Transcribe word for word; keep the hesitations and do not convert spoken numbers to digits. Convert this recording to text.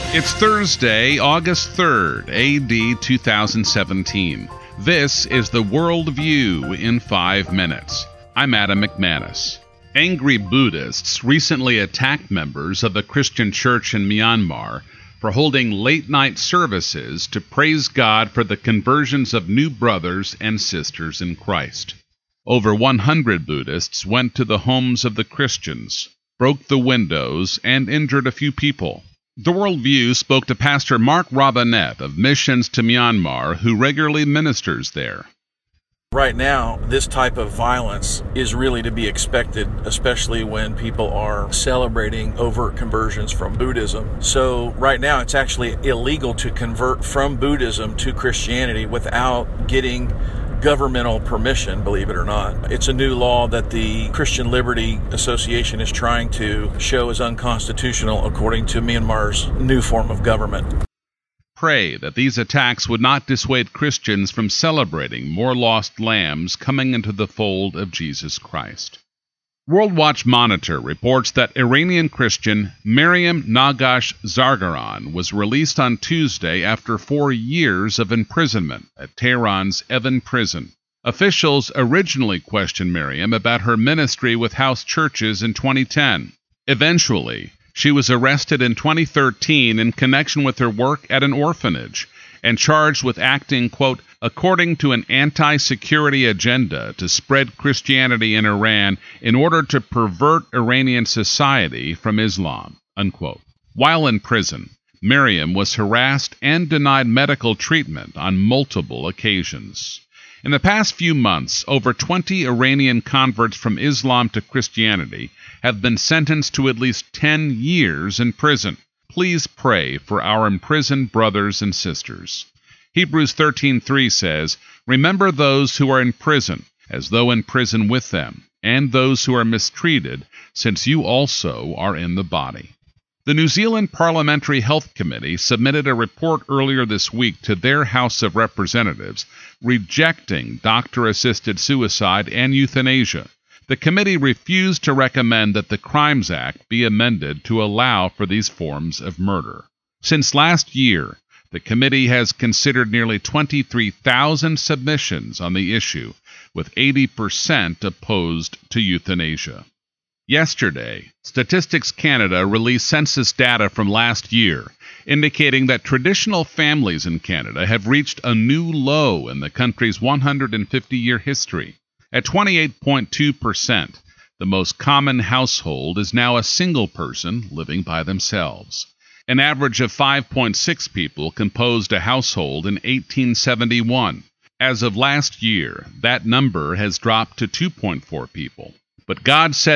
It's Thursday, August third, A D two thousand seventeen. This is the World View in five minutes. I'm Adam McManus. Angry Buddhists recently attacked members of a Christian church in Myanmar for holding late-night services to praise God for the conversions of new brothers and sisters in Christ. Over one hundred Buddhists went to the homes of the Christians, broke the windows, and injured a few people. The World View spoke to Pastor Mark Robinette of Missions to Myanmar, who regularly ministers there. Right now, this type of violence is really to be expected, especially when people are celebrating overt conversions from Buddhism. So right now, it's actually illegal to convert from Buddhism to Christianity without getting governmental permission, believe it or not. It's a new law that the Christian Liberty Association is trying to show is unconstitutional according to Myanmar's new form of government. Pray that these attacks would not dissuade Christians from celebrating more lost lambs coming into the fold of Jesus Christ. World Watch Monitor reports that Iranian Christian Maryam Nagash Zargaran was released on Tuesday after four years of imprisonment at Tehran's Evin prison. Officials originally questioned Maryam about her ministry with house churches in twenty ten. Eventually, she was arrested in twenty thirteen in connection with her work at an orphanage and charged with acting, quote, according to an anti-security agenda to spread Christianity in Iran in order to pervert Iranian society from Islam, unquote. While in prison, Maryam was harassed and denied medical treatment on multiple occasions. In the past few months, over twenty Iranian converts from Islam to Christianity have been sentenced to at least ten years in prison. Please pray for our imprisoned brothers and sisters. Hebrews thirteen three says, remember those who are in prison, as though in prison with them, and those who are mistreated, since you also are in the body. The New Zealand Parliamentary Health Committee submitted a report earlier this week to their House of Representatives rejecting doctor-assisted suicide and euthanasia. The committee refused to recommend that the Crimes Act be amended to allow for these forms of murder. Since last year, the committee has considered nearly twenty-three thousand submissions on the issue, with eighty percent opposed to euthanasia. Yesterday, Statistics Canada released census data from last year, indicating that traditional families in Canada have reached a new low in the country's one hundred fifty year history. At twenty-eight point two percent, the most common household is now a single person living by themselves. An average of five point six people composed a household in eighteen seventy-one. As of last year, that number has dropped to two point four people. But God said